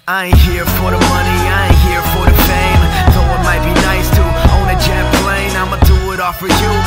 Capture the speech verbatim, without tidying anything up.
I ain't here for the money, I ain't here for the fame. Though it might be nice to own a jet plane, I'ma do it all for you.